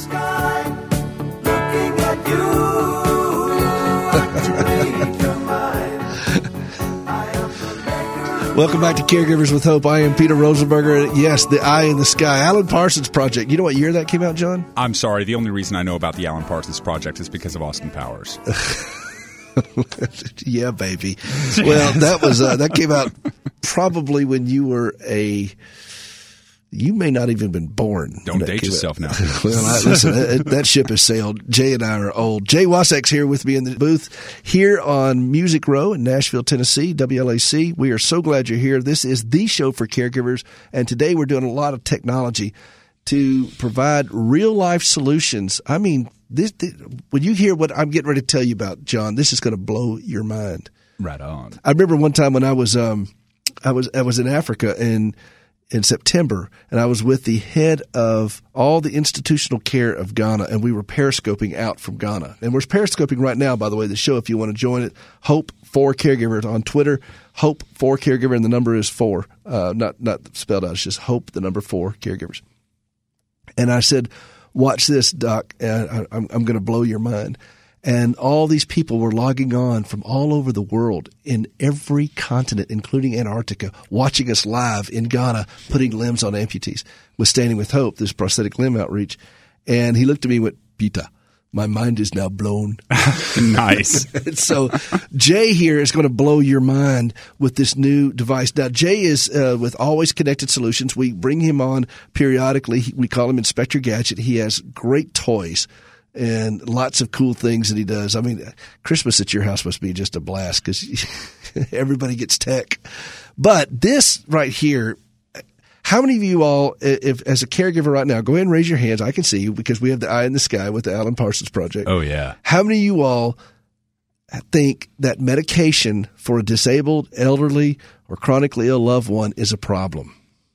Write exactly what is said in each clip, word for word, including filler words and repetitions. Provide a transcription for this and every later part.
sky, looking at you to read your mind. I am the maker. Welcome back to Caregivers with Hope. I am Peter Rosenberger. Yes, the Eye in the Sky. Alan Parsons Project. You know what year that came out, John? I'm sorry. The only reason I know about the Alan Parsons Project is because of Austin Powers. Yeah, baby. Well, that was uh, that came out probably when you were a. You may not even been born. Don't date yourself now. Well, I, listen, that, that ship has sailed. Jay and I are old. Jay Wasek's here with me in the booth here on Music Row in Nashville, Tennessee, W L A C. We are so glad you're here. This is the show for caregivers, and today we're doing a lot of technology to provide real-life solutions. I mean, this, this when you hear what I'm getting ready to tell you about, John, this is going to blow your mind. Right on. I remember one time when I was um, I was I was in Africa and. in September, and I was with the head of all the institutional care of Ghana, and we were periscoping out from Ghana. And we're periscoping right now, by the way, the show, if you want to join it, Hope for Caregivers on Twitter, Hope for Caregiver, and the number is four, uh, not not spelled out, it's just Hope, the number four, Caregivers. And I said, watch this, Doc, and I, I'm, I'm going to blow your mind. And all these people were logging on from all over the world in every continent, including Antarctica, watching us live in Ghana, putting limbs on amputees with Standing with Hope, this prosthetic limb outreach. And he looked at me and went, Peter, my mind is now blown. Nice. So Jay here is going to blow your mind with this new device. Now, Jay is uh, with Always Connected Solutions. We bring him on periodically. We call him Inspector Gadget. He has great toys and lots of cool things that he does. I mean, Christmas at your house must be just a blast because everybody gets tech. But this right here, how many of you all, if as a caregiver right now, go ahead and raise your hands. I can see you because we have the Eye in the Sky with the Alan Parsons Project. Oh, yeah. How many of you all think that medication for a disabled, elderly, or chronically ill loved one is a problem?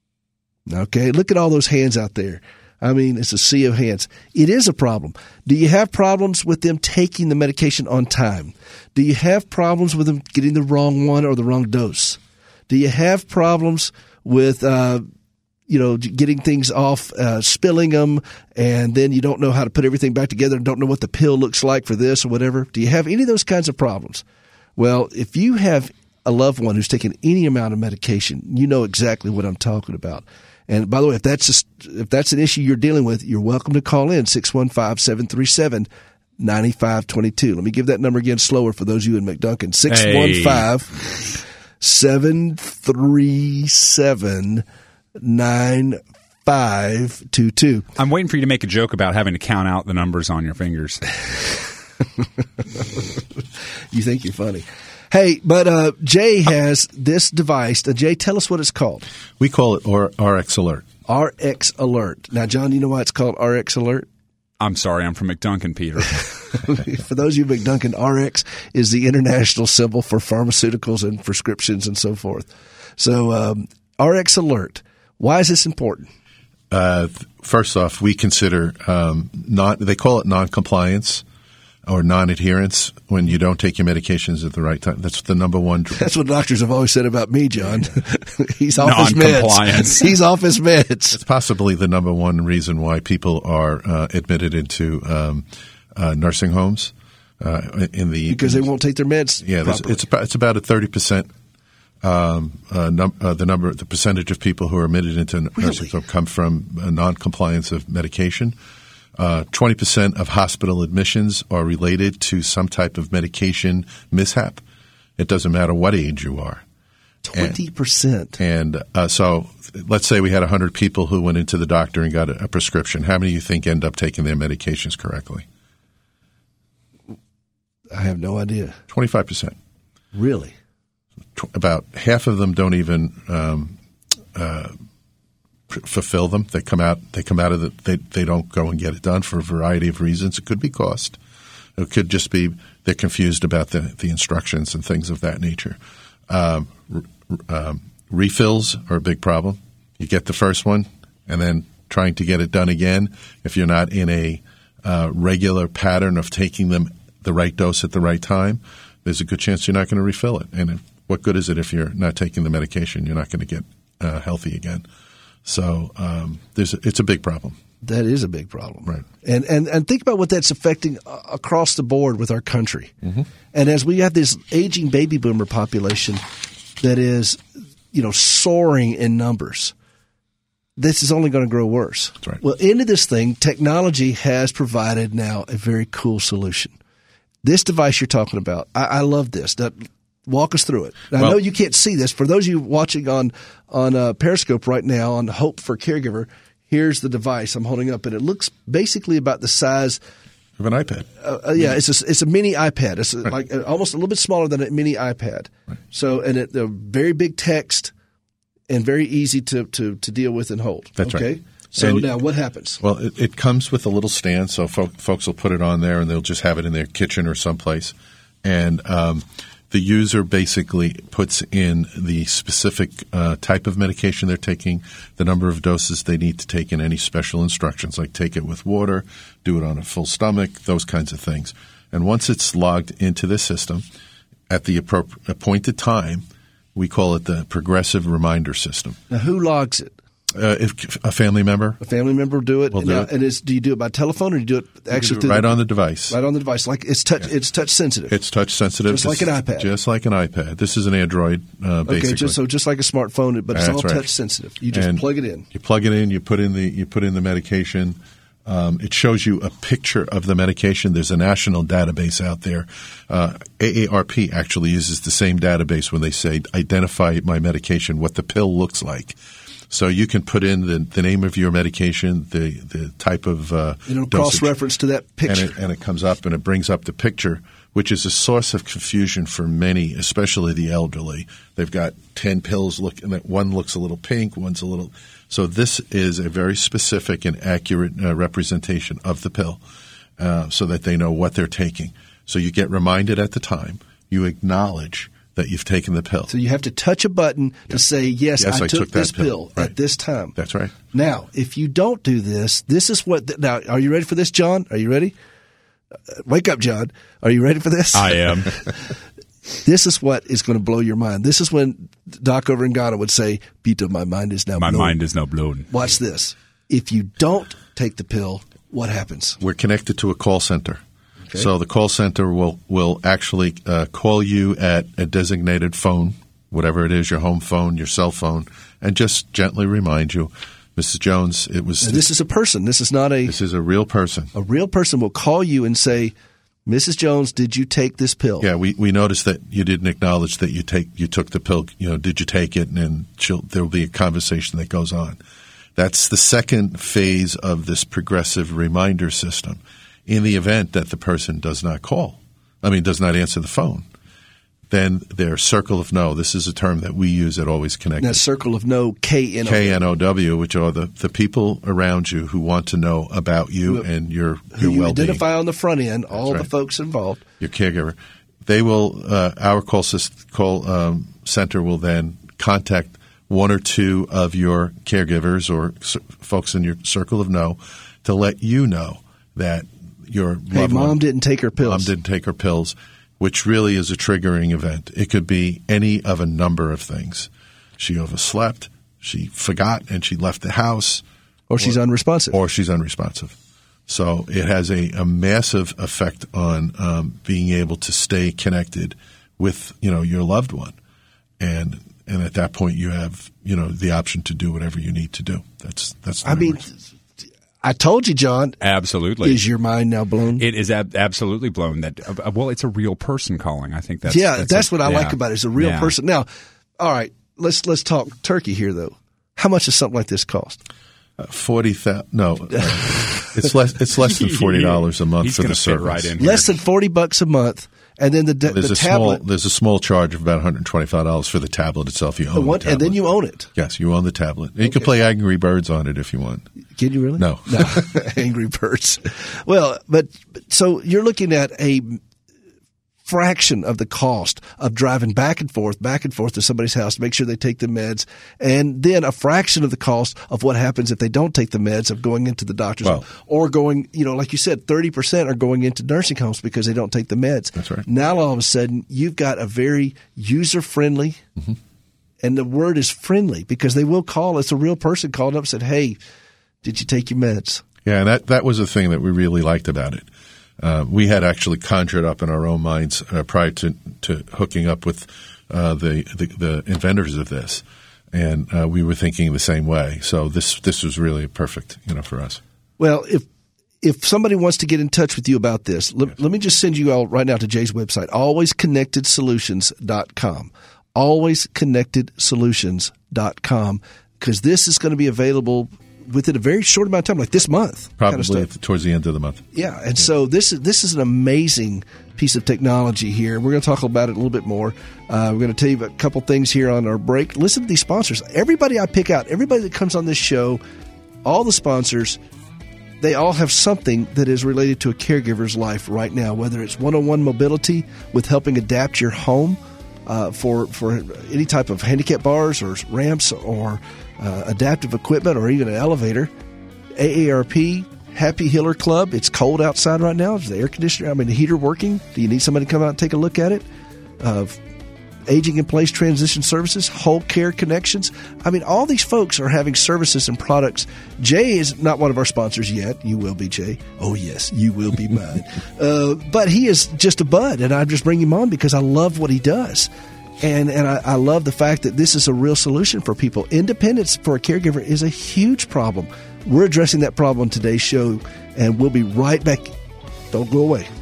Okay, look at all those hands out there. I mean, it's a sea of hands. It is a problem. Do you have problems with them taking the medication on time? Do you have problems with them getting the wrong one or the wrong dose? Do you have problems with, uh, you know, getting things off, uh, spilling them, and then you don't know how to put everything back together and don't know what the pill looks like for this or whatever? Do you have any of those kinds of problems? Well, if you have a loved one who's taken any amount of medication, you know exactly what I'm talking about. And by the way, if that's a, if that's an issue you're dealing with, you're welcome to call in six one five, seven three seven, nine five two two. Let me give that number again slower for those of you in McDuncan. six one five, seven three seven, nine five two two. I'm waiting for you to make a joke about having to count out the numbers on your fingers. You think you're funny. Hey, but uh, Jay has this device. Uh, Jay, tell us what it's called. We call it R X Alert. R X Alert. Now, John, do you know why it's called R X Alert? I'm sorry, I'm from McDuncan, Peter. For those of you McDuncan, R X is the international symbol for pharmaceuticals and prescriptions and so forth. So um, R X Alert. Why is this important? Uh, first off, we consider um, not. They call it non-compliance or non-adherence when you don't take your medications at the right time. That's the number one. That's what doctors have always said about me, John. He's off his meds. Non-compliance. He's off his meds. It's possibly the number one reason why people are uh, admitted into um, uh, nursing homes. Uh, in the because they won't take their meds. Yeah, it's about it's about a thirty percent. Um, uh, num- uh, the number, the percentage of people who are admitted into really? nursing home come from uh, non-compliance of medication. Uh, twenty percent of hospital admissions are related to some type of medication mishap. It doesn't matter what age you are. twenty percent. And, and uh, so let's say we had one hundred people who went into the doctor and got a, a prescription. How many do you think end up taking their medications correctly? I have no idea. twenty-five percent. Really? About half of them don't even um, uh, f- fulfill them. They come out. They come out of the. They they don't go and get it done for a variety of reasons. It could be cost. It could just be they're confused about the, the instructions and things of that nature. Um, r- um, refills are a big problem. You get the first one, and then trying to get it done again. If you're not in a uh, regular pattern of taking them the right dose at the right time, there's a good chance you're not going to refill it. And if, what good is it if you're not taking the medication? You're not going to get uh, healthy again. So um, there's a, it's a big problem. That is a big problem. Right. And, and, and think about what that's affecting uh, across the board with our country. Mm-hmm. And as we have this aging baby boomer population that is, you know, soaring in numbers, this is only going to grow worse. That's right. Well, into this thing, technology has provided now a very cool solution. This device you're talking about, I, I love this. That, walk us through it. Now, Well, I know you can't see this. For those of you watching on on uh, Periscope right now on Hope for Caregiver, here's the device I'm holding up, and it looks basically about the size. Of an iPad. Uh, uh, yeah, it's a, it's a mini iPad. It's right. like uh, almost a little bit smaller than a mini iPad. Right. So, and it, the very big text and very easy to, to, to deal with and hold. That's okay? right. So and, now what happens? Well, it, it comes with a little stand, so fo- folks will put it on there and they'll just have it in their kitchen or someplace. And um, the user basically puts in the specific uh, type of medication they're taking, the number of doses they need to take, and any special instructions, like take it with water, do it on a full stomach, those kinds of things. And once it's logged into the system, at the appro- appointed time, we call it the progressive reminder system. Now, who logs it? Uh, if a family member. A family member will do it. Will do now, it. And is, do you do it by telephone or do you do it actually do it right the, on the device? Right on the device. Like it's touch. Yeah. It's touch sensitive. It's touch sensitive. Just like an iPad. Just like an iPad. This is an Android, uh, basically. Okay, just, so just like a smartphone, but it's That's all right. touch sensitive. You just and plug it in. You plug it in. You put in the you put in the medication. Um, it shows you a picture of the medication. There's a national database out there. Uh, A A R P actually uses the same database when they say identify my medication, what the pill looks like. So you can put in the, the name of your medication, the, the type of uh, It'll dosage, cross-reference to that picture. and it, and it comes up and it brings up the picture, which is a source of confusion for many, especially the elderly. They've got ten pills. Look, and one looks a little pink, one's a little. So this is a very specific and accurate uh, representation of the pill, uh, so that they know what they're taking. So you get reminded at the time. You acknowledge that you've taken the pill. So you have to touch a button Yes. to say, yes, Yes, I, I took, took that this pill. pill, Right. at this time. That's right. Now, if you don't do this, this is what – now, are you ready for this, John? Are you ready? Uh, wake up, John. Are you ready for this? I am. This is what is going to blow your mind. This is when Doc over in Ghana would say, Pito, my mind is now My blown. mind is now blown. Watch this. If you don't take the pill, what happens? We're connected to a call center. Okay. So the call center will, will actually uh, call you at a designated phone, whatever it is, your home phone, your cell phone, and just gently remind you, Missus Jones, it was Now, this is a person. This is not a this is a real person. a real person will call you and say, Missus Jones, did you take this pill? Yeah, we, we noticed that you didn't acknowledge that you take you took the pill. You know, did you take it? And then she'll, there will be a conversation that goes on. That's the second phase of this progressive reminder system. In the event that the person does not call, I mean, does not answer the phone, then their circle of no. This is a term that we use at Always Connected. That circle of no, K N O. K N O W, which are the, the people around you who want to know about you Who- and your, Who your you well-being. identify on the front end, all right. the folks involved. Your caregiver. They will, uh, our call, syst- call um, center will then contact one or two of your caregivers or c- folks in your circle of no to let you know that your Hey, loved mom one, didn't take her pills. mom didn't take her pills, which really is a triggering event. It could be any of a number of things. She overslept, she forgot, and she left the house. Or she's unresponsive. Or she's unresponsive. So it has a, a massive effect on um, being able to stay connected with, you know, your loved one. And and at that point you have, you know, the option to do whatever you need to do. That's that's the I mean, numbers. I told you, John. Absolutely. Is your mind now blown? It is ab- absolutely blown. That uh, well, it's a real person calling. I think that's yeah, that's, that's, what a, I yeah. like about it. It's a real Yeah. person. Now, all right, let's let's talk turkey here, though. How much does something like this cost? Uh, Forty thousand? No, uh, it's less. It's less than forty dollars a month He's for gonna the fit service. right in. Less than forty bucks a month, and then the the, There's the a small. tablet. There's a small charge of about one hundred twenty-five dollars for the tablet itself. You own the one, the and then tablet. you own it. Yes, you own the tablet. And you can play Angry Birds on it if you want. Can you really? No. no. Angry Birds. Well, but so you're looking at a fraction of the cost of driving back and forth, back and forth to somebody's house to make sure they take the meds, and then a fraction of the cost of what happens if they don't take the meds of going into the doctor's Well- or going, you know, like you said, thirty percent are going into nursing homes because they don't take the meds. That's right. Now all of a sudden you've got a very user-friendly, Mm-hmm. and the word is friendly because they will call. It's a real person called up and said, hey, did you take your meds? Yeah, and that, that was the thing that we really liked about it. Uh, we had actually conjured up in our own minds uh, prior to, to hooking up with uh, the, the the inventors of this, and uh, we were thinking the same way. So this this was really perfect, you know, for us. Well, if if somebody wants to get in touch with you about this, let, Yes. let me just send you all right now to Jay's website, always connected solutions dot com. always connected solutions dot com, because this is going to be available within a very short amount of time, like this month. Probably kind of stuff. at the, towards the end of the month. Yeah, and so this is this is an amazing piece of technology here. We're going to talk about it a little bit more. Uh, we're going to tell you a couple things here on our break. Listen to these sponsors. Everybody I pick out, everybody that comes on this show, all the sponsors, they all have something that is related to a caregiver's life right now, whether it's one-on-one mobility with helping adapt your home uh, for, for any type of handicap bars or ramps or uh, adaptive equipment or even an elevator. A A R P, Happy Healer Club. It's cold outside right now. Is the air conditioner, I mean, the heater working? Do you need somebody to come out and take a look at it? Uh, Aging in Place Transition Services, Whole Care Connections. I mean, all these folks are having services and products. Jay is not one of our sponsors yet. You will be, Jay. Oh, yes, you will be mine. uh, but he is just a bud, and I just bring him on because I love what he does. And and I, I love the fact that this is a real solution for people. Independence for a caregiver is a huge problem. We're addressing that problem on today's show, and we'll be right back. Don't go away.